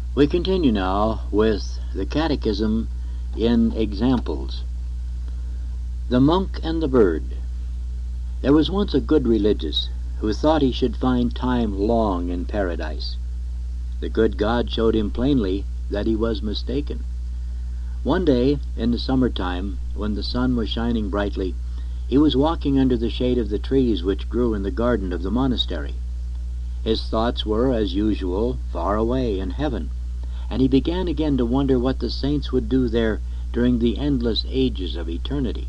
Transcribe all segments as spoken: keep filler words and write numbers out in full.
We continue now with the Catechism in Examples. The Monk and the Bird. There was once a good religious who thought he should find time long in paradise. The good God showed him plainly that he was mistaken. One day, in the summer-time, when the sun was shining brightly, he was walking under the shade of the trees which grew in the garden of the monastery. His thoughts were, as usual, far away in heaven, and he began again to wonder what the saints would do there during the endless ages of eternity.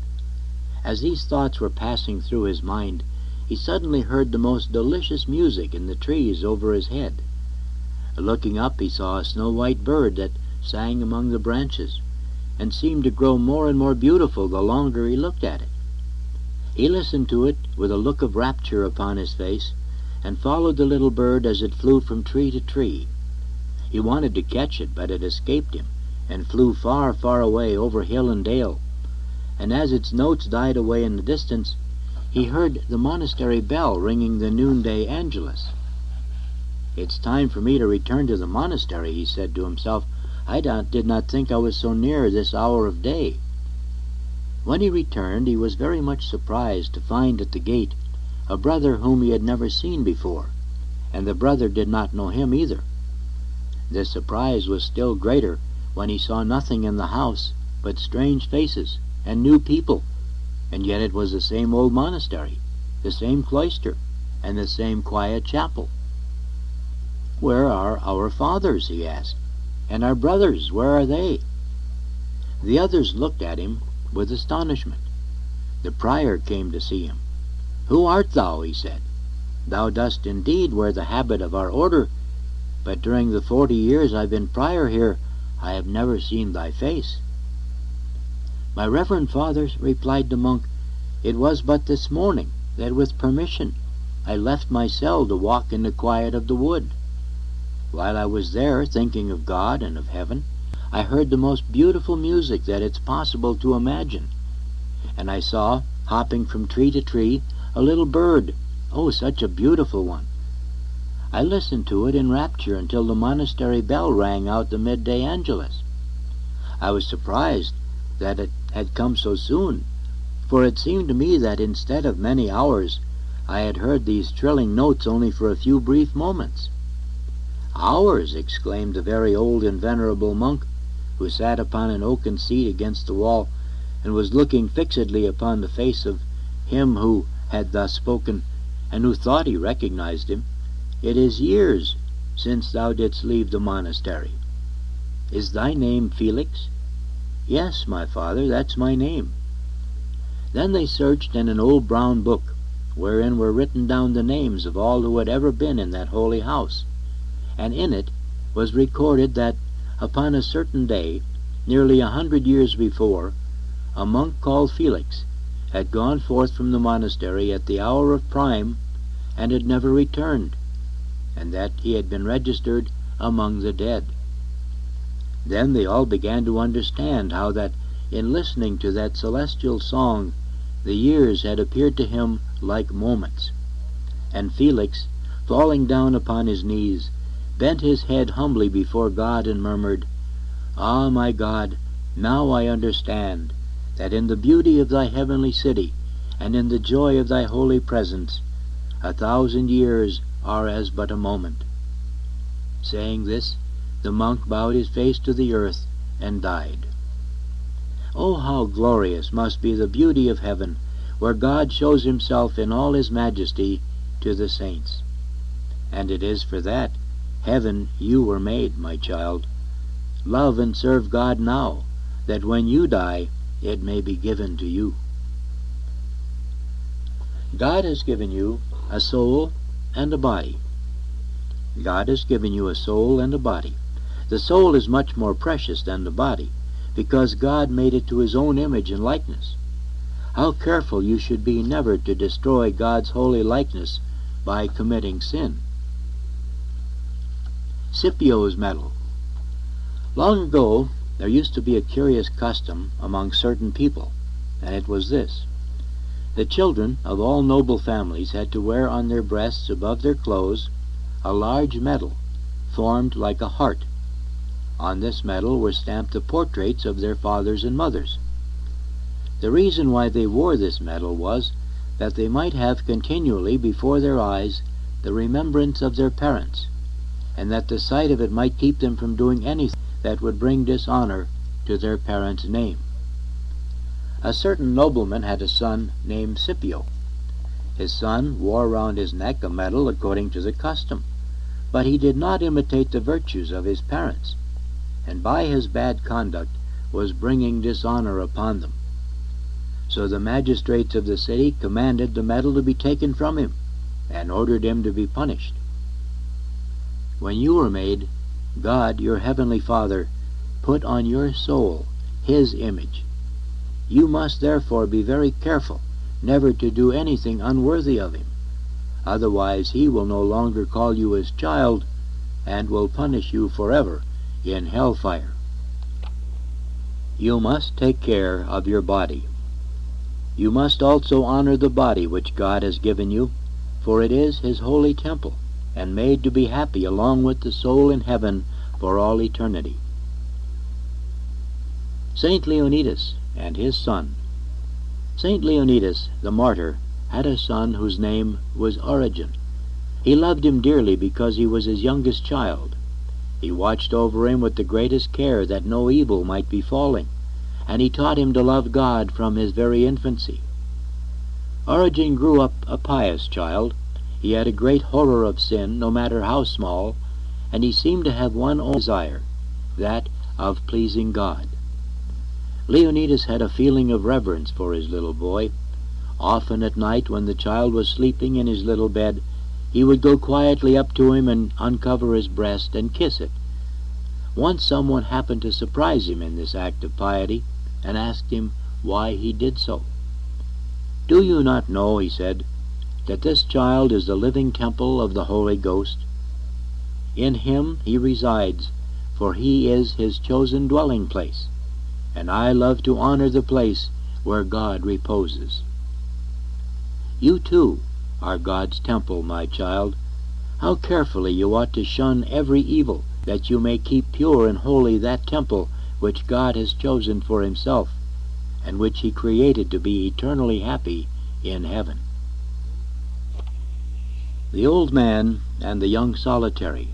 As these thoughts were passing through his mind, he suddenly heard the most delicious music in the trees over his head. Looking up, he saw a snow-white bird that sang among the branches, and seemed to grow more and more beautiful the longer he looked at it. He listened to it with a look of rapture upon his face, and followed the little bird as it flew from tree to tree. He wanted to catch it, but it escaped him, and flew far, far away over hill and dale. And as its notes died away in the distance, he heard the monastery bell ringing the noonday Angelus. "It's time for me to return to the monastery," he said to himself. I did not think I was so near this hour of day." When he returned, he was very much surprised to find at the gate a brother whom he had never seen before, and the brother did not know him either. The surprise was still greater when he saw nothing in the house but strange faces and new people, and yet it was the same old monastery, the same cloister, and the same quiet chapel. "Where are our fathers?" he asked. "And our brothers, where are they?" The others looked at him with astonishment. The prior came to see him. "Who art thou?" he said. "Thou dost indeed wear the habit of our order, but during the forty years I've been prior here, I have never seen thy face." "My reverend fathers," replied the monk, "it was but this morning that with permission I left my cell to walk in the quiet of the wood. While I was there, thinking of God and of heaven, I heard the most beautiful music that it's possible to imagine. And I saw, hopping from tree to tree, a little bird, oh, such a beautiful one. I listened to it in rapture until the monastery bell rang out the midday Angelus. I was surprised that it had come so soon, for it seemed to me that instead of many hours, I had heard these thrilling notes only for a few brief moments." "Hours!" exclaimed the very old and venerable monk, who sat upon an oaken seat against the wall, and was looking fixedly upon the face of him who had thus spoken, and who thought he recognized him. "It is years since thou didst leave the monastery. Is thy name Felix?" "Yes, my father, that's my name." Then they searched in an old brown book, wherein were written down the names of all who had ever been in that holy house, and in it was recorded that upon a certain day, nearly a hundred years before, a monk called Felix had gone forth from the monastery at the hour of prime and had never returned, and that he had been registered among the dead. Then they all began to understand how that in listening to that celestial song the years had appeared to him like moments. And Felix, falling down upon his knees, bent his head humbly before God and murmured, "Ah, my God, now I understand that in the beauty of thy heavenly city and in the joy of thy holy presence, a thousand years are as but a moment." Saying this, the monk bowed his face to the earth and died. Oh, how glorious must be the beauty of heaven, where God shows himself in all his majesty to the saints. And it is for that heaven you were made, my child. Love and serve God now, that when you die, it may be given to you. God has given you a soul and a body. God has given you a soul and a body. The soul is much more precious than the body, because God made it to his own image and likeness. How careful you should be never to destroy God's holy likeness by committing sin. Scipio's medal. Long ago, there used to be a curious custom among certain people, and it was this. The children of all noble families had to wear on their breasts above their clothes a large medal formed like a heart On this medal were stamped the portraits of their fathers and mothers. The reason why they wore this medal was that they might have continually before their eyes the remembrance of their parents, and that the sight of it might keep them from doing anything that would bring dishonor to their parents' name. A certain nobleman had a son named Scipio. His son wore around his neck a medal according to the custom, but he did not imitate the virtues of his parents, and by his bad conduct was bringing dishonor upon them. So the magistrates of the city commanded the medal to be taken from him, and ordered him to be punished. When you were made, God, your heavenly Father, put on your soul His image. You must therefore be very careful never to do anything unworthy of Him. Otherwise He will no longer call you His child, and will punish you forever in hellfire. You must take care of your body. You must also honor the body which God has given you, for it is His holy temple, and made to be happy along with the soul in heaven for all eternity. Saint Leonidas and his son. Saint Leonidas, the martyr, had a son whose name was Origen. He loved him dearly because he was his youngest child. He watched over him with the greatest care that no evil might befall him, and he taught him to love God from his very infancy. Origen grew up a pious child. He had a great horror of sin, no matter how small, and he seemed to have one only desire, that of pleasing God. Leonidas had a feeling of reverence for his little boy. Often at night, when the child was sleeping in his little bed, he would go quietly up to him and uncover his breast and kiss it. Once someone happened to surprise him in this act of piety, and asked him why he did so. "Do you not know," he said, "that this child is the living temple of the Holy Ghost? In him he resides, for he is his chosen dwelling place, and I love to honor the place where God reposes." You too are God's temple, my child. How carefully you ought to shun every evil, that you may keep pure and holy that temple which God has chosen for Himself, and which He created to be eternally happy in heaven. The Old Man and the Young Solitary.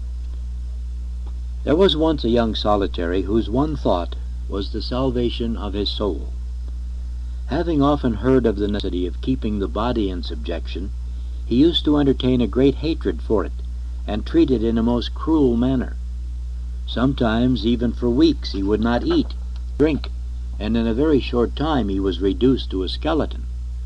There was once a young solitary whose one thought was the salvation of his soul. Having often heard of the necessity of keeping the body in subjection, he used to entertain a great hatred for it, and treat it in a most cruel manner. Sometimes, even for weeks, he would not eat, drink, and in a very short time he was reduced to a skeleton.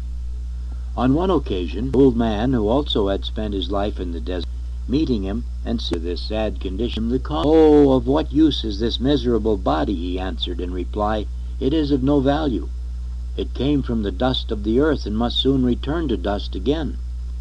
On one occasion, an old man, who also had spent his life in the desert, meeting him and seeing this sad condition, the cause, "Oh, of what use is this miserable body?" he answered in reply. "It is of no value. It came from the dust of the earth, and must soon return to dust again."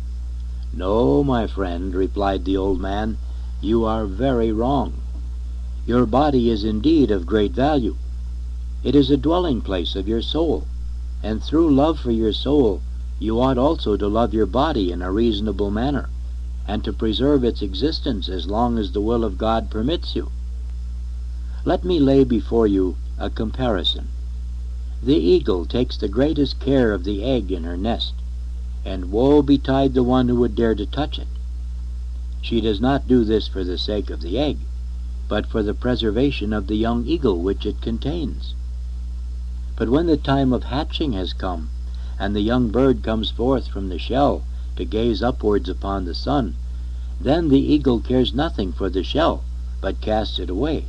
"No, my friend," replied the old man, "you are very wrong. Your body is indeed of great value. It is a dwelling place of your soul, and through love for your soul you ought also to love your body in a reasonable manner, and to preserve its existence as long as the will of God permits you. Let me lay before you a comparison. The eagle takes the greatest care of the egg in her nest, and woe betide the one who would dare to touch it. She does not do this for the sake of the egg, but for the preservation of the young eagle which it contains. But when the time of hatching has come, and the young bird comes forth from the shell to gaze upwards upon the sun, then the eagle cares nothing for the shell, but casts it away.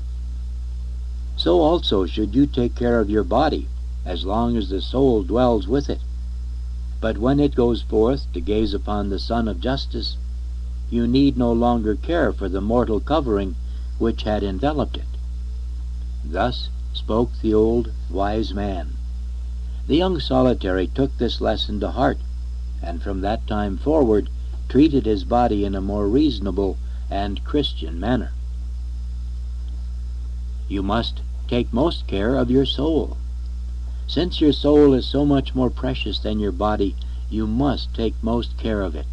So also should you take care of your body, as long as the soul dwells with it. But when it goes forth to gaze upon the sun of justice, you need no longer care for the mortal covering which had enveloped it. Thus spoke the old wise man. The young solitary took this lesson to heart, and from that time forward treated his body in a more reasonable and Christian manner. You must take most care of your soul. Since your soul is so much more precious than your body, you must take most care of it.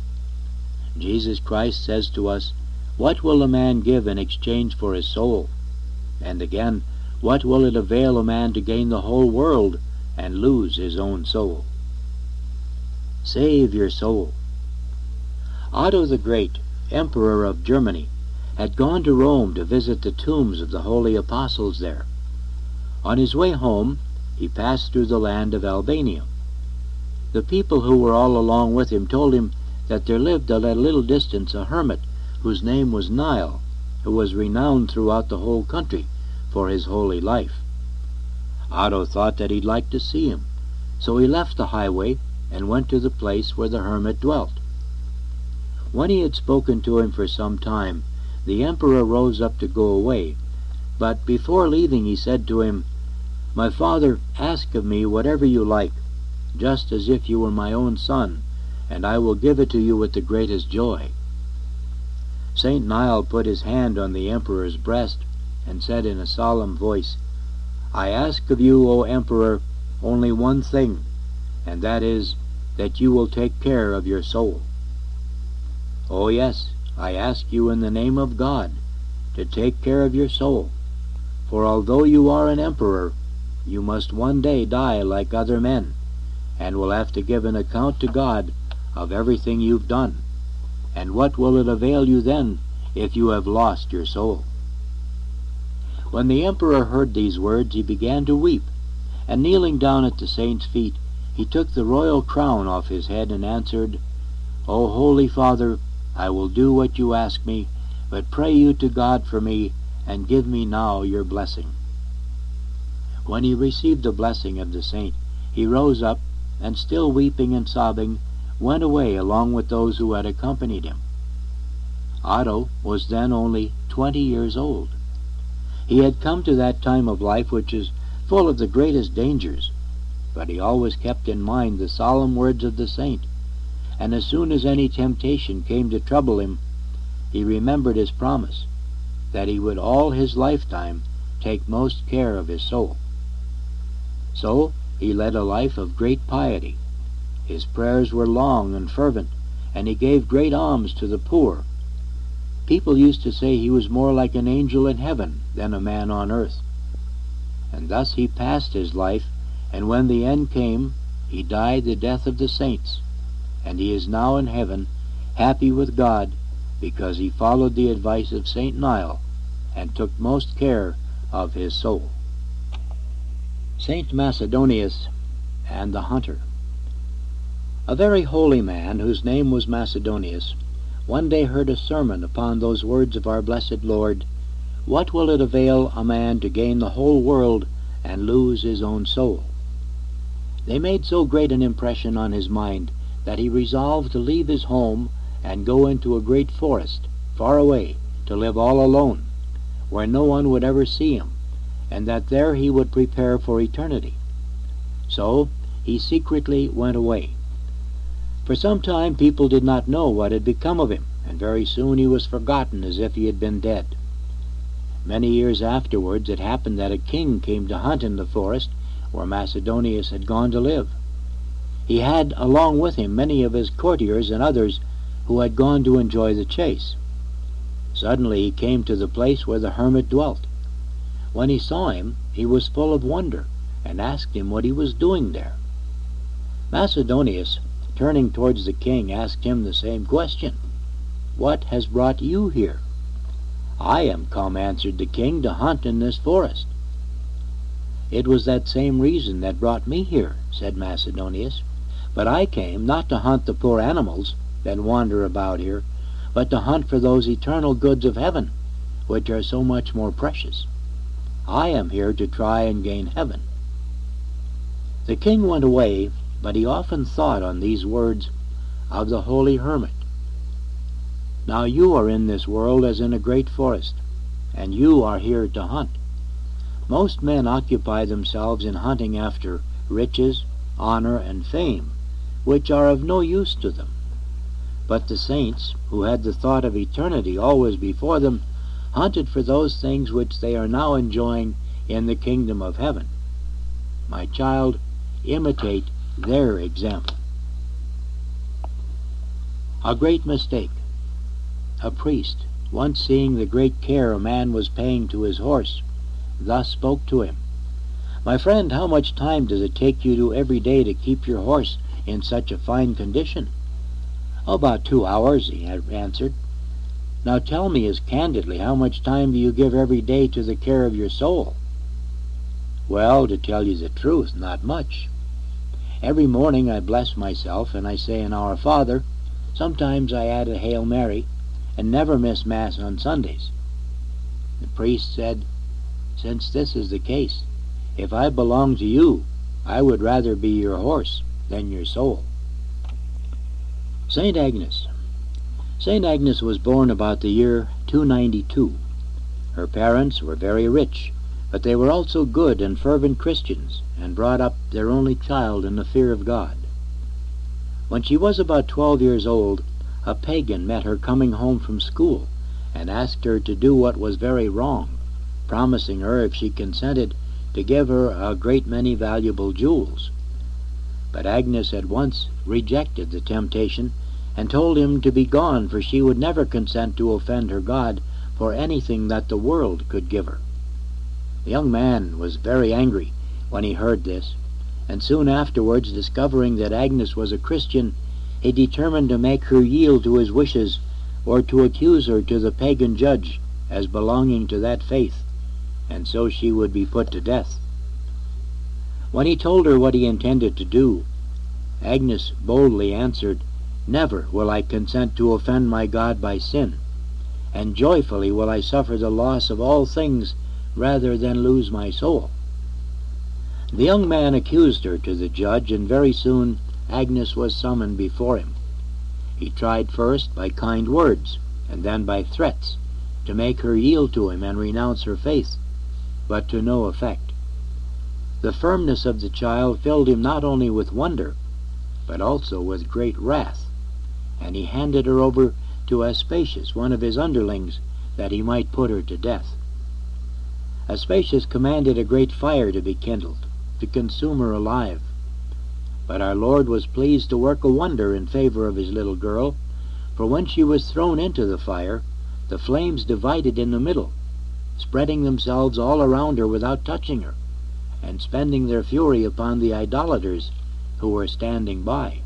Jesus Christ says to us, "What will a man give in exchange for his soul?" And again, what will it avail a man to gain the whole world and lose his own soul? Save your soul. Otto the Great, Emperor of Germany, had gone to Rome to visit the tombs of the holy apostles there. On his way home, he passed through the land of Albania. The people who were all along with him told him that there lived at a little distance a hermit whose name was Nile, who was renowned throughout the whole country for his holy life. Otto thought that he'd like to see him, so he left the highway and went to the place where the hermit dwelt. When he had spoken to him for some time, the emperor rose up to go away, but before leaving he said to him, "My father, ask of me whatever you like, just as if you were my own son, and I will give it to you with the greatest joy." Saint Nile put his hand on the emperor's breast and said in a solemn voice, "I ask of you, O Emperor, only one thing, and that is that you will take care of your soul. Oh yes, I ask you in the name of God to take care of your soul, for although you are an emperor, you must one day die like other men, and will have to give an account to God of everything you've done. And what will it avail you then if you have lost your soul?" When the emperor heard these words, he began to weep, and kneeling down at the saint's feet, he took the royal crown off his head and answered, "O Holy Father, I will do what you ask me, but pray you to God for me, and give me now your blessing." When he received the blessing of the saint, he rose up, and still weeping and sobbing, went away along with those who had accompanied him. Otto was then only twenty years old. He had come to that time of life which is full of the greatest dangers, but he always kept in mind the solemn words of the saint, and as soon as any temptation came to trouble him, he remembered his promise that he would all his lifetime take most care of his soul. So he led a life of great piety. His prayers were long and fervent, and he gave great alms to the poor. People used to say he was more like an angel in heaven than a man on earth. And thus he passed his life, and when the end came, he died the death of the saints, and he is now in heaven, happy with God, because he followed the advice of Saint Nile and took most care of his soul. Saint Macedonius and the Hunter. A very holy man, whose name was Macedonius, one day heard a sermon upon those words of our blessed Lord, "What will it avail a man to gain the whole world and lose his own soul?" They made so great an impression on his mind that he resolved to leave his home and go into a great forest, far away, to live all alone, where no one would ever see him, and that there he would prepare for eternity. So he secretly went away. For some time people did not know what had become of him, and very soon he was forgotten as if he had been dead. Many years afterwards it happened that a king came to hunt in the forest where Macedonius had gone to live. He had along with him many of his courtiers and others who had gone to enjoy the chase. Suddenly he came to the place where the hermit dwelt. When he saw him, he was full of wonder, and asked him what he was doing there. Macedonius, turning towards the king, asked him the same question, "What has brought you here?" "I am come," answered the king, "to hunt in this forest." "It was that same reason that brought me here," said Macedonius, "but I came not to hunt the poor animals that wander about here, but to hunt for those eternal goods of heaven, which are so much more precious. I am here to try and gain heaven." The king went away, but he often thought on these words of the holy hermit. Now you are in this world as in a great forest, and you are here to hunt. Most men occupy themselves in hunting after riches, honor, and fame, which are of no use to them. But the saints, who had the thought of eternity always before them, hunted for those things which they are now enjoying in the kingdom of heaven. My child, imitate their example. A great mistake. A priest, once seeing the great care a man was paying to his horse, thus spoke to him. "My friend, how much time does it take you to every day to keep your horse in such a fine condition?" "About two hours," he had answered. "Now tell me as candidly, how much time do you give every day to the care of your soul?" "Well, to tell you the truth, not much. Every morning I bless myself, and I say an Our Father. Sometimes I add a Hail Mary, and never miss Mass on Sundays." The priest said, "Since this is the case, if I belong to you, I would rather be your horse than your soul." Saint Agnes. Saint Agnes was born about the year two ninety-two. Her parents were very rich, but they were also good and fervent Christians, and brought up their only child in the fear of God. When she was about twelve years old, a pagan met her coming home from school, and asked her to do what was very wrong, promising her, if she consented, to give her a great many valuable jewels. But Agnes at once rejected the temptation, and told him to be gone, for she would never consent to offend her God for anything that the world could give her. The young man was very angry when he heard this, and soon afterwards, discovering that Agnes was a Christian, he determined to make her yield to his wishes, or to accuse her to the pagan judge as belonging to that faith, and so she would be put to death. When he told her what he intended to do, Agnes boldly answered, "Never will I consent to offend my God by sin, and joyfully will I suffer the loss of all things rather than lose my soul." The young man accused her to the judge, and very soon Agnes was summoned before him. He tried first by kind words, and then by threats, to make her yield to him and renounce her faith, but to no effect. The firmness of the child filled him not only with wonder, but also with great wrath, and he handed her over to Aspasius, one of his underlings, that he might put her to death. Aspasius commanded a great fire to be kindled, to consume her alive. But our Lord was pleased to work a wonder in favor of his little girl, for when she was thrown into the fire, the flames divided in the middle, spreading themselves all around her without touching her, and spending their fury upon the idolaters who were standing by.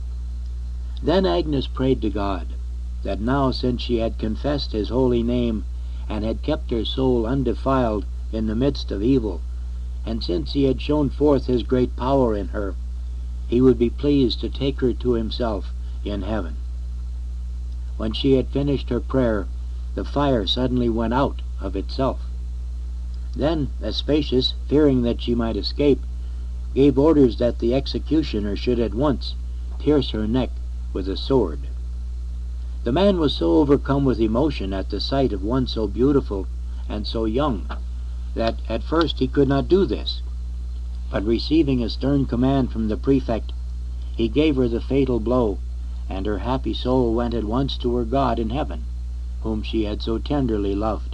Then Agnes prayed to God that now, since she had confessed his holy name and had kept her soul undefiled in the midst of evil, and since he had shown forth his great power in her, he would be pleased to take her to himself in heaven. When she had finished her prayer, the fire suddenly went out of itself. Then Aspasius, fearing that she might escape, gave orders that the executioner should at once pierce her neck with a sword. The man was so overcome with emotion at the sight of one so beautiful and so young that at first he could not do this, but receiving a stern command from the prefect, he gave her the fatal blow, and her happy soul went at once to her God in heaven, whom she had so tenderly loved.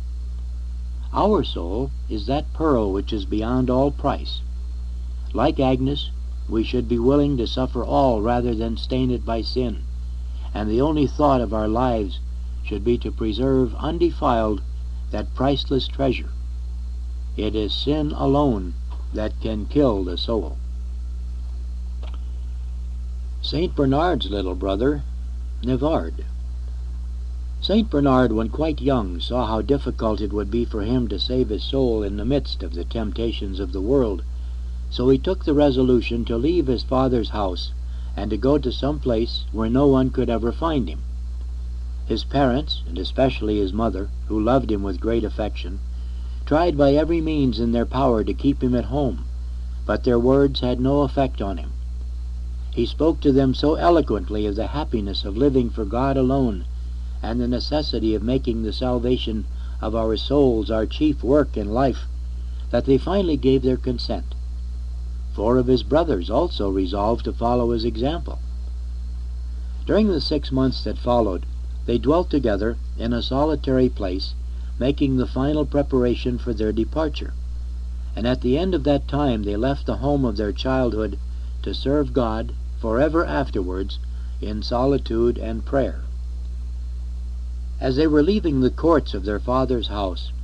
Our soul is that pearl which is beyond all price. Like Agnes, we should be willing to suffer all rather than stain it by sin, and the only thought of our lives should be to preserve undefiled that priceless treasure. It is sin alone that can kill the soul. Saint Bernard's little brother, Nivard. Saint Bernard, when quite young, saw how difficult it would be for him to save his soul in the midst of the temptations of the world, so he took the resolution to leave his father's house and to go to some place where no one could ever find him. His parents, and especially his mother, who loved him with great affection, tried by every means in their power to keep him at home, but their words had no effect on him. He spoke to them so eloquently of the happiness of living for God alone, and the necessity of making the salvation of our souls our chief work in life, that they finally gave their consent. Four of his brothers also resolved to follow his example. During the six months that followed, they dwelt together in a solitary place, making the final preparation for their departure, and at the end of that time they left the home of their childhood to serve God forever afterwards in solitude and prayer. As they were leaving the courts of their father's house,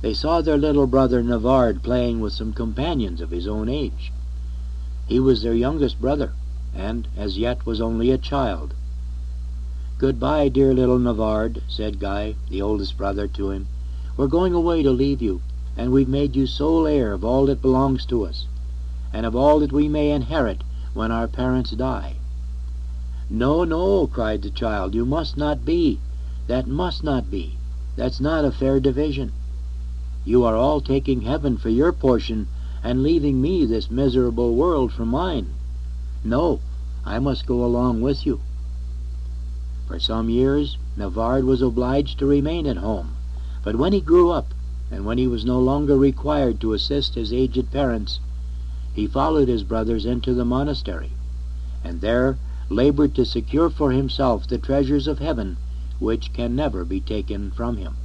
they saw their little brother Navard playing with some companions of his own age. He was their youngest brother, and as yet was only a child. "Goodbye, dear little Navard," said Guy, the oldest brother, to him. "We're going away to leave you, and we've made you sole heir of all that belongs to us, and of all that we may inherit when our parents die." "No, no," cried the child, "you must not be. That must not be. That's not a fair division. You are all taking heaven for your portion, and leaving me this miserable world for mine. No, I must go along with you." For some years Navard was obliged to remain at home, but when he grew up, and when he was no longer required to assist his aged parents, he followed his brothers into the monastery, and there labored to secure for himself the treasures of heaven, which can never be taken from him.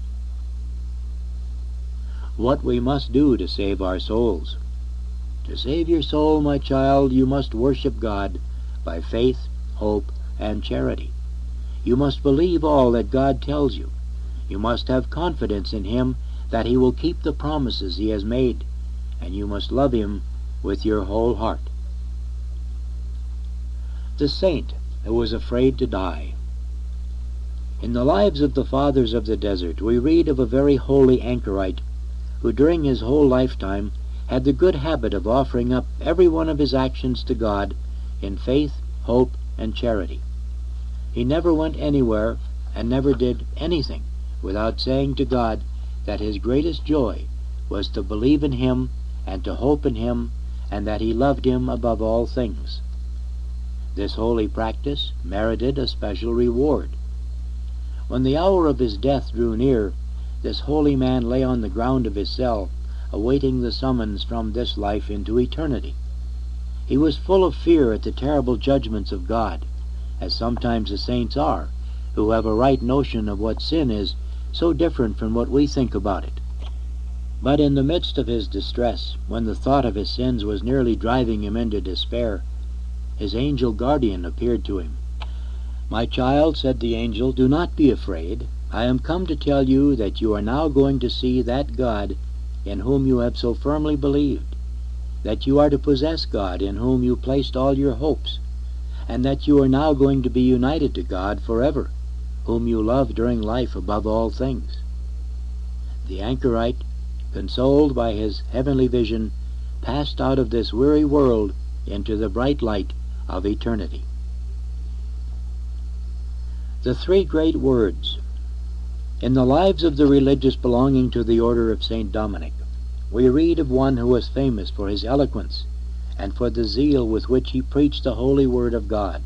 What we must do to save our souls. To save your soul, my child, you must worship God by faith, hope, and charity. You must believe all that God tells you. You must have confidence in Him that He will keep the promises He has made, and you must love Him with your whole heart. The saint who was afraid to die. In the lives of the fathers of the desert we read of a very holy anchorite who during his whole lifetime had the good habit of offering up every one of his actions to God in faith, hope, and charity. He never went anywhere and never did anything without saying to God that his greatest joy was to believe in Him and to hope in Him, and that he loved Him above all things. This holy practice merited a special reward. When the hour of his death drew near, this holy man lay on the ground of his cell, awaiting the summons from this life into eternity. He was full of fear at the terrible judgments of God, as sometimes the saints are, who have a right notion of what sin is, so different from what we think about it. But in the midst of his distress, when the thought of his sins was nearly driving him into despair, his angel guardian appeared to him. "My child," said the angel, "do not be afraid. I am come to tell you that you are now going to see that God in whom you have so firmly believed, that you are to possess God in whom you placed all your hopes, and that you are now going to be united to God forever, whom you loved during life above all things." The anchorite, consoled by his heavenly vision, passed out of this weary world into the bright light of eternity. The three great words. In the lives of the religious belonging to the order of Saint Dominic, we read of one who was famous for his eloquence and for the zeal with which he preached the holy word of God.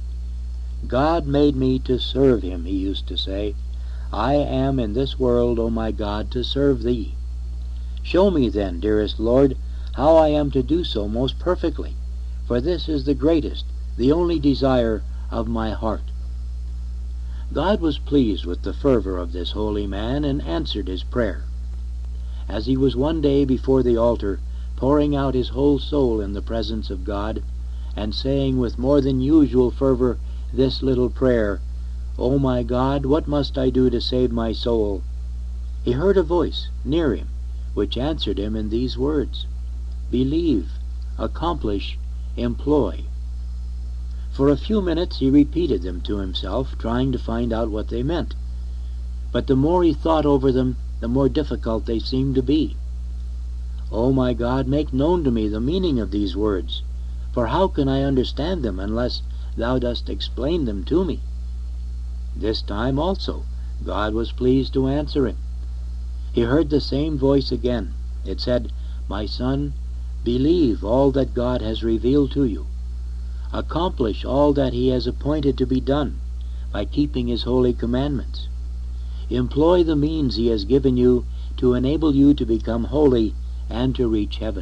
"God made me to serve Him," he used to say. "I am in this world, O my God, to serve Thee. Show me then, dearest Lord, how I am to do so most perfectly, for this is the greatest, the only desire of my heart." God was pleased with the fervor of this holy man and answered his prayer. As he was one day before the altar, pouring out his whole soul in the presence of God, and saying with more than usual fervor this little prayer, "O my God, what must I do to save my soul?" he heard a voice near him, which answered him in these words, "Believe, accomplish, employ." For a few minutes he repeated them to himself, trying to find out what they meant. But the more he thought over them, the more difficult they seemed to be. "O my God, make known to me the meaning of these words, for how can I understand them unless Thou dost explain them to me?" This time also God was pleased to answer him. He heard the same voice again. It said, "My son, believe all that God has revealed to you. Accomplish all that He has appointed to be done by keeping His holy commandments. Employ the means He has given you to enable you to become holy and to reach heaven."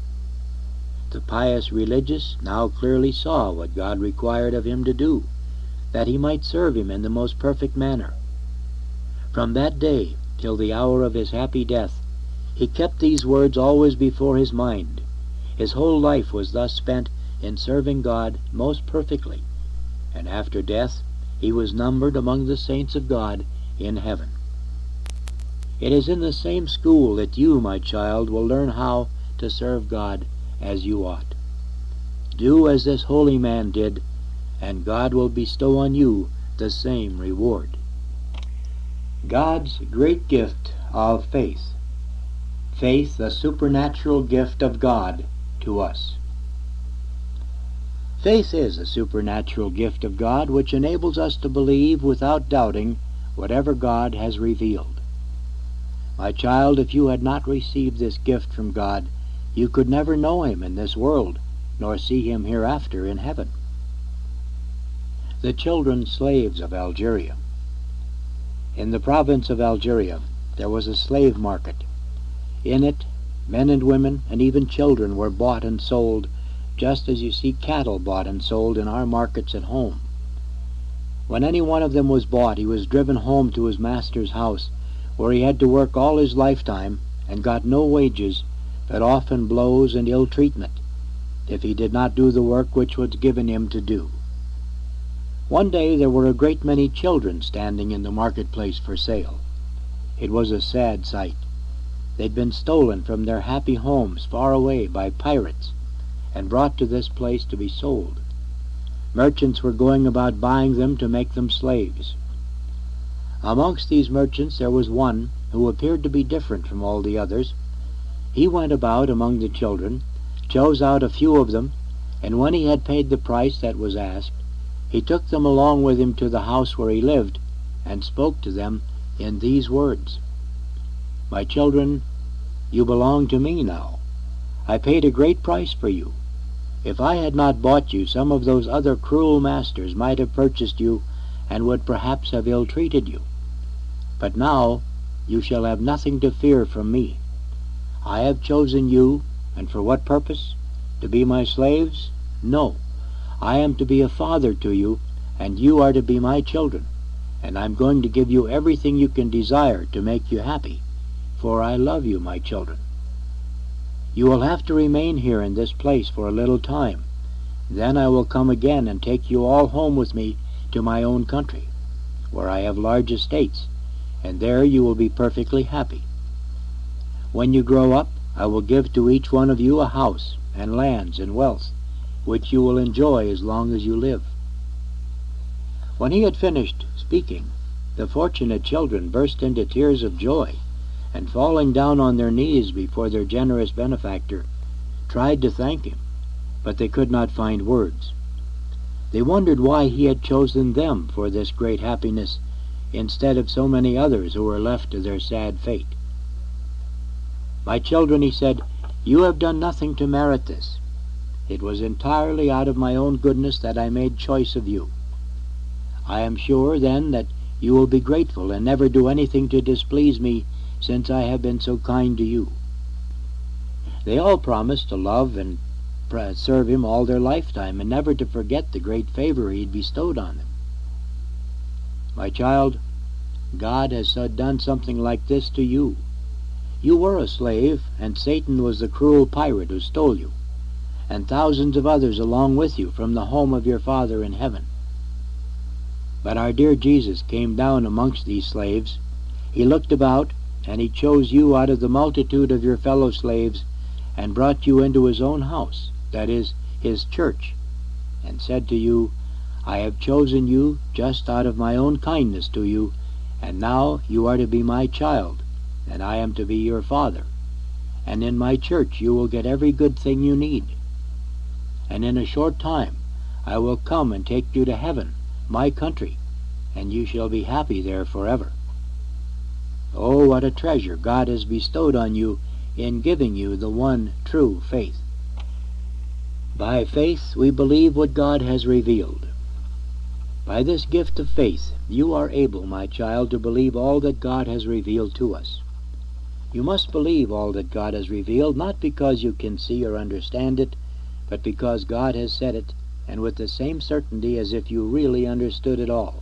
The pious religious now clearly saw what God required of him to do, that he might serve Him in the most perfect manner. From that day till the hour of his happy death, he kept these words always before his mind. His whole life was thus spent in serving God most perfectly, and after death he was numbered among the saints of God in heaven. It is in the same school that you, my child, will learn how to serve God as you ought. Do as this holy man did, and God will bestow on you the same reward. God's great gift of faith. Faith, a supernatural gift of God to us. Faith is a supernatural gift of God which enables us to believe without doubting whatever God has revealed. My child, if you had not received this gift from God, you could never know him in this world, nor see him hereafter in heaven. The children slaves of Algeria. In the province of Algeria, there was a slave market. In it, men and women and even children were bought and sold, just as you see cattle bought and sold in our markets at home. When any one of them was bought, he was driven home to his master's house, where he had to work all his lifetime and got no wages, but often blows and ill treatment, if he did not do the work which was given him to do. One day there were a great many children standing in the marketplace for sale. It was a sad sight. They'd been stolen from their happy homes far away by pirates and brought to this place to be sold. Merchants were going about buying them to make them slaves. Amongst these merchants there was one who appeared to be different from all the others. He went about among the children, chose out a few of them, and when he had paid the price that was asked, he took them along with him to the house where he lived, and spoke to them in these words: "My children, you belong to me now. I paid a great price for you. If I had not bought you, some of those other cruel masters might have purchased you, and would perhaps have ill-treated you. But now you shall have nothing to fear from me. I have chosen you, and for what purpose? To be my slaves? No. I am to be a father to you, and you are to be my children, and I'm going to give you everything you can desire to make you happy, for I love you, my children. You will have to remain here in this place for a little time. Then I will come again and take you all home with me to my own country, where I have large estates, and there you will be perfectly happy. When you grow up, I will give to each one of you a house and lands and wealth, which you will enjoy as long as you live." When he had finished speaking, the fortunate children burst into tears of joy, and falling down on their knees before their generous benefactor, tried to thank him, but they could not find words. They wondered why he had chosen them for this great happiness, instead of so many others who were left to their sad fate. "My children," he said, "you have done nothing to merit this. It was entirely out of my own goodness that I made choice of you. I am sure, then, that you will be grateful and never do anything to displease me, since I have been so kind to you." They all promised to love and serve him all their lifetime, and never to forget the great favor he had bestowed on them. My child, God has done something like this to you. You were a slave, and Satan was the cruel pirate who stole you, and thousands of others along with you from the home of your Father in heaven. But our dear Jesus came down amongst these slaves. He looked about, and he chose you out of the multitude of your fellow slaves, and brought you into his own house, that is, his church, and said to you, "I have chosen you just out of my own kindness to you, and now you are to be my child, and I am to be your father, and in my church you will get every good thing you need. And in a short time I will come and take you to heaven, my country, and you shall be happy there forever." Oh, what a treasure God has bestowed on you in giving you the one true faith. By faith we believe what God has revealed. By this gift of faith you are able, my child, to believe all that God has revealed to us. You must believe all that God has revealed, not because you can see or understand it, but because God has said it, and with the same certainty as if you really understood it all.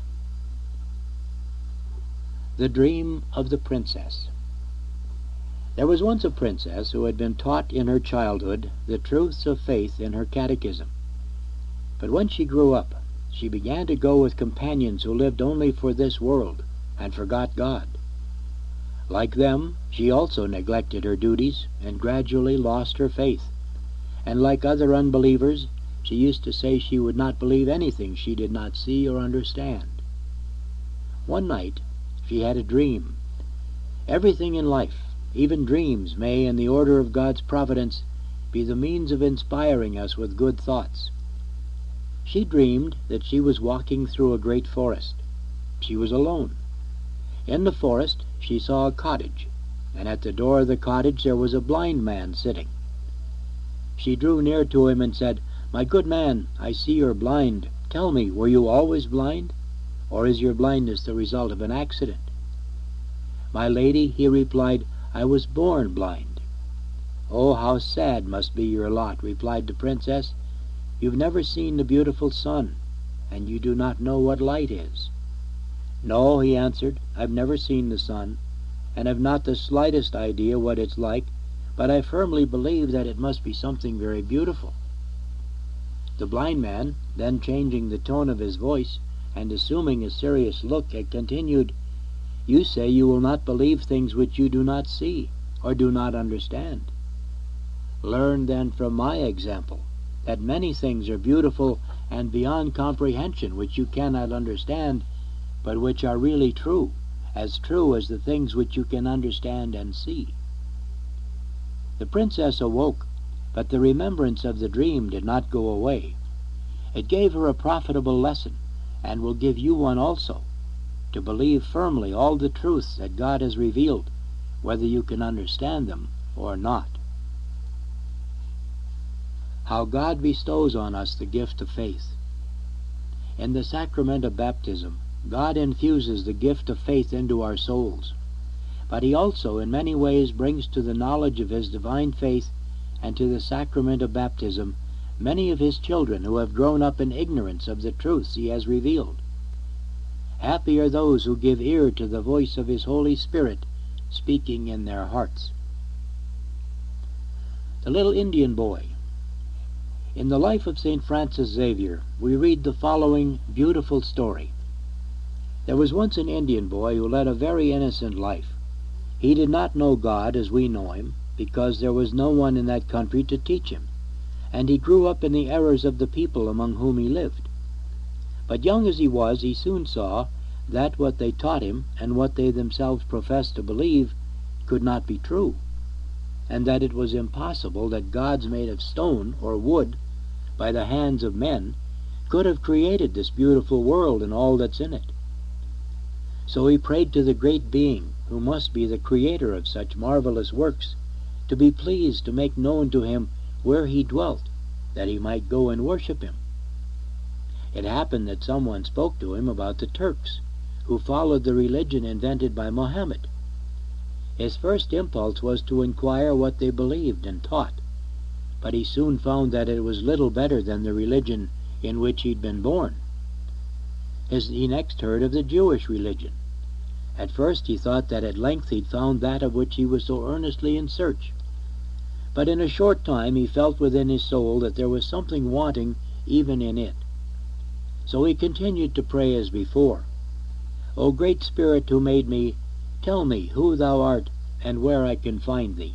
The Dream of the Princess. There was once a princess who had been taught in her childhood the truths of faith in her catechism. But when she grew up, she began to go with companions who lived only for this world and forgot God. Like them, she also neglected her duties and gradually lost her faith. And like other unbelievers, she used to say she would not believe anything she did not see or understand. One night, she had a dream. Everything in life, even dreams, may, in the order of God's providence, be the means of inspiring us with good thoughts. She dreamed that she was walking through a great forest. She was alone. In the forest she saw a cottage, and at the door of the cottage there was a blind man sitting. She drew near to him and said, "My good man, I see you're blind. Tell me, were you always blind? Or is your blindness the result of an accident?" "My lady," he replied, "I was born blind." "Oh, how sad must be your lot," replied the princess. "You've never seen the beautiful sun, and you do not know what light is." "No," he answered, "I've never seen the sun, and have not the slightest idea what it's like, but I firmly believe that it must be something very beautiful." The blind man, then changing the tone of his voice, and assuming a serious look, had continued, "You say you will not believe things which you do not see, or do not understand. Learn then from my example that many things are beautiful and beyond comprehension which you cannot understand, but which are really true, as true as the things which you can understand and see." The princess awoke, but the remembrance of the dream did not go away. It gave her a profitable lesson, and will give you one also, to believe firmly all the truths that God has revealed, whether you can understand them or not. How God bestows on us the gift of faith. In the sacrament of baptism, God infuses the gift of faith into our souls, but he also in many ways brings to the knowledge of his divine faith and to the sacrament of baptism many of his children who have grown up in ignorance of the truths he has revealed. Happy are those who give ear to the voice of his Holy Spirit speaking in their hearts. The little Indian boy. In the life of Saint Francis Xavier, we read the following beautiful story. There was once an Indian boy who led a very innocent life. He did not know God as we know him, because there was no one in that country to teach him, and he grew up in the errors of the people among whom he lived. But young as he was, he soon saw that what they taught him, and what they themselves professed to believe, could not be true, and that it was impossible that gods made of stone or wood by the hands of men could have created this beautiful world and all that's in it. So he prayed to the great being, who must be the creator of such marvelous works, to be pleased to make known to him where he dwelt, that he might go and worship him. It happened that someone spoke to him about the Turks, who followed the religion invented by Mohammed. His first impulse was to inquire what they believed and taught, but he soon found that it was little better than the religion in which he'd been born. His, he next heard of the Jewish religion. At first he thought that at length he'd found that of which he was so earnestly in search. But in a short time he felt within his soul that there was something wanting even in it. So he continued to pray as before, "O Great Spirit who made me, tell me who thou art and where I can find thee."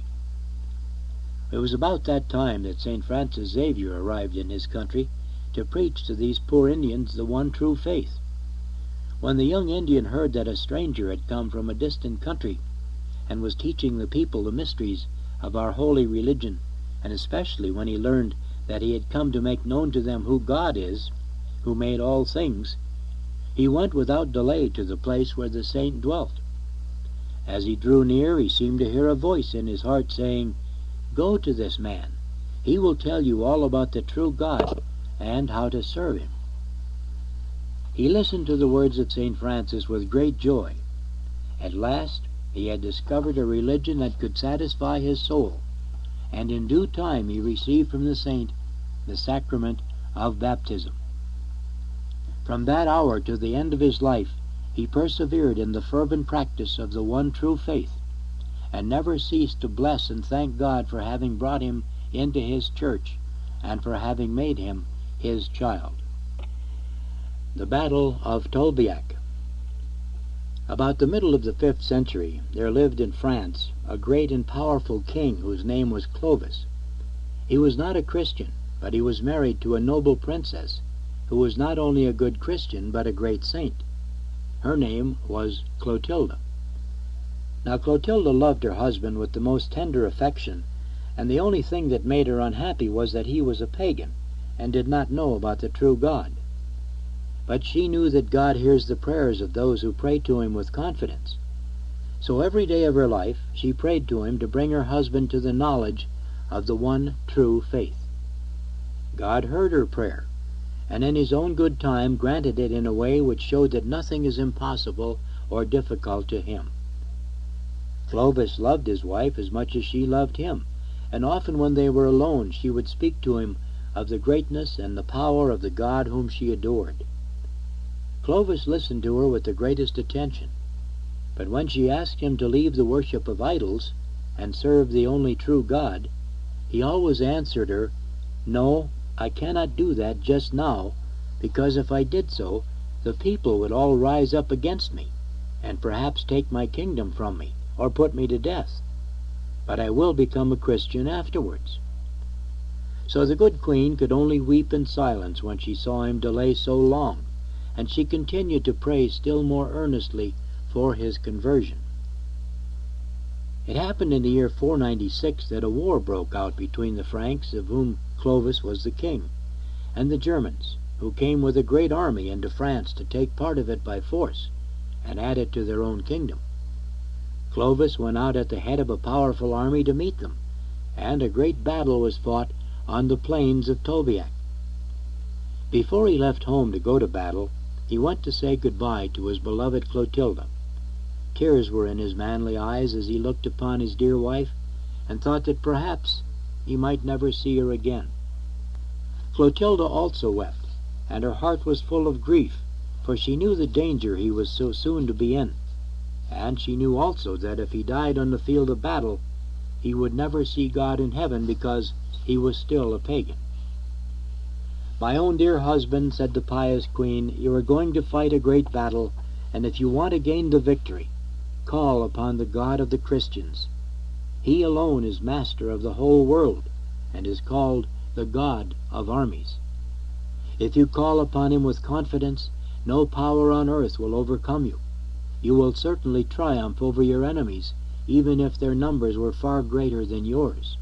It was about that time that Saint Francis Xavier arrived in his country to preach to these poor Indians the one true faith. When the young Indian heard that a stranger had come from a distant country and was teaching the people the mysteries of our holy religion, and especially when he learned that he had come to make known to them who God is, who made all things, he went without delay to the place where the saint dwelt. As he drew near, he seemed to hear a voice in his heart saying, "Go to this man. He will tell you all about the true God and how to serve him." He listened to the words of Saint Francis with great joy. At last he had discovered a religion that could satisfy his soul, and in due time he received from the saint the sacrament of baptism. From that hour to the end of his life, he persevered in the fervent practice of the one true faith, and never ceased to bless and thank God for having brought him into his church, and for having made him his child. The Battle of Tolbiac. About the middle of the fifth century, there lived in France a great and powerful king whose name was Clovis. He was not a Christian, but he was married to a noble princess who was not only a good Christian but a great saint. Her name was Clotilda. Now Clotilda loved her husband with the most tender affection, and the only thing that made her unhappy was that he was a pagan and did not know about the true God. But she knew that God hears the prayers of those who pray to him with confidence. So every day of her life she prayed to him to bring her husband to the knowledge of the one true faith. God heard her prayer, and in his own good time granted it in a way which showed that nothing is impossible or difficult to him. Clovis loved his wife as much as she loved him, and often when they were alone she would speak to him of the greatness and the power of the God whom she adored. Clovis listened to her with the greatest attention, but when she asked him to leave the worship of idols and serve the only true God, he always answered her, "No, I cannot do that just now, because if I did so, the people would all rise up against me, and perhaps take my kingdom from me, or put me to death. But I will become a Christian afterwards." So the good queen could only weep in silence when she saw him delay so long, and she continued to pray still more earnestly for his conversion. It happened in the year four ninety-six that a war broke out between the Franks, of whom Clovis was the king, and the Germans, who came with a great army into France to take part of it by force and add it to their own kingdom. Clovis went out at the head of a powerful army to meet them, and a great battle was fought on the plains of Tolbiac. Before he left home to go to battle, he went to say goodbye to his beloved Clotilda. Tears were in his manly eyes as he looked upon his dear wife, and thought that perhaps he might never see her again. Clotilda also wept, and her heart was full of grief, for she knew the danger he was so soon to be in, and she knew also that if he died on the field of battle, he would never see God in heaven because he was still a pagan. "My own dear husband," said the pious queen, "you are going to fight a great battle, and if you want to gain the victory, call upon the God of the Christians. He alone is master of the whole world, and is called the God of armies. If you call upon him with confidence, no power on earth will overcome you. You will certainly triumph over your enemies, even if their numbers were far greater than yours."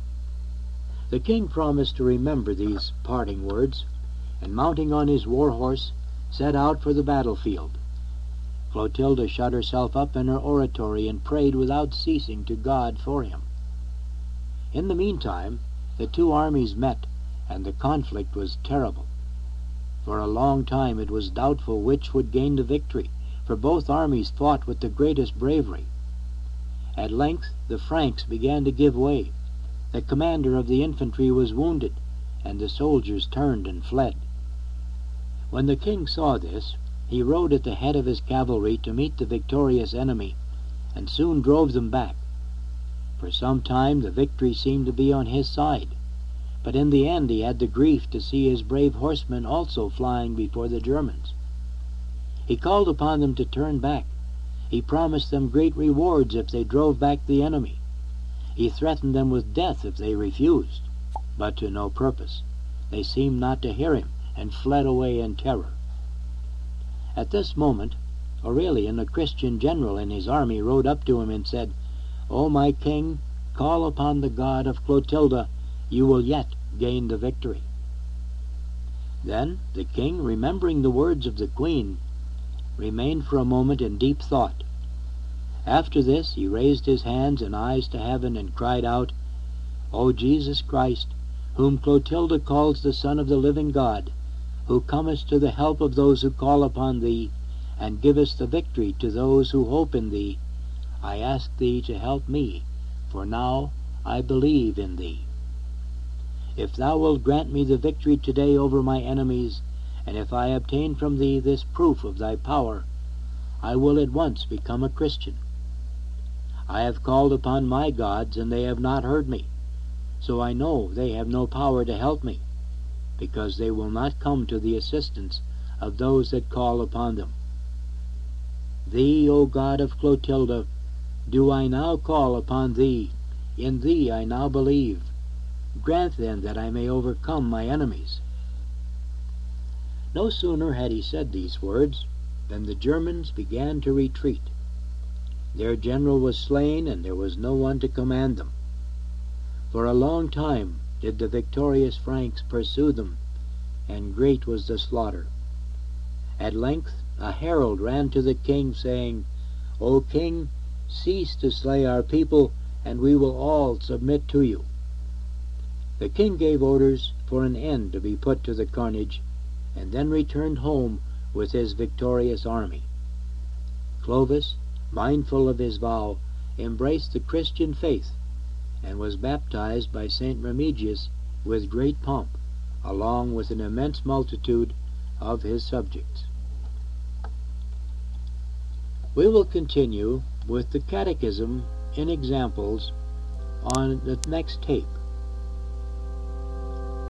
The king promised to remember these parting words, and mounting on his war horse, set out for the battlefield. Clotilda shut herself up in her oratory and prayed without ceasing to God for him. In the meantime, the two armies met, and the conflict was terrible. For a long time it was doubtful which would gain the victory, for both armies fought with the greatest bravery. At length the Franks began to give way. The commander of the infantry was wounded, and the soldiers turned and fled. When the king saw this, he rode at the head of his cavalry to meet the victorious enemy, and soon drove them back. For some time the victory seemed to be on his side, but in the end he had the grief to see his brave horsemen also flying before the Germans. He called upon them to turn back. He promised them great rewards if they drove back the enemy. He threatened them with death if they refused, but to no purpose. They seemed not to hear him, and fled away in terror. At this moment, Aurelian, a Christian general in his army, rode up to him and said, "O my king, call upon the God of Clotilda, you will yet gain the victory." Then the king, remembering the words of the queen, remained for a moment in deep thought. After this he raised his hands and eyes to heaven and cried out, "O Jesus Christ, whom Clotilda calls the Son of the living God, who comest to the help of those who call upon thee, and givest the victory to those who hope in thee, I ask thee to help me, for now I believe in thee. If thou wilt grant me the victory today over my enemies, and if I obtain from thee this proof of thy power, I will at once become a Christian. I have called upon my gods, and they have not heard me, so I know they have no power to help me, because they will not come to the assistance of those that call upon them." Thee, O God of Clotilda, do I now call upon thee. In thee I now believe. Grant then that I may overcome my enemies. No sooner had he said these words than the Germans began to retreat. Their general was slain, and there was no one to command them. For a long time did the victorious Franks pursue them, and great was the slaughter. At length a herald ran to the king, saying, O king, cease to slay our people, and we will all submit to you. The king gave orders for an end to be put to the carnage, and then returned home with his victorious army. Clovis, mindful of his vow, embraced the Christian faith, and was baptized by Saint Remigius with great pomp, along with an immense multitude of his subjects. We will continue with the Catechism in examples on the next tape.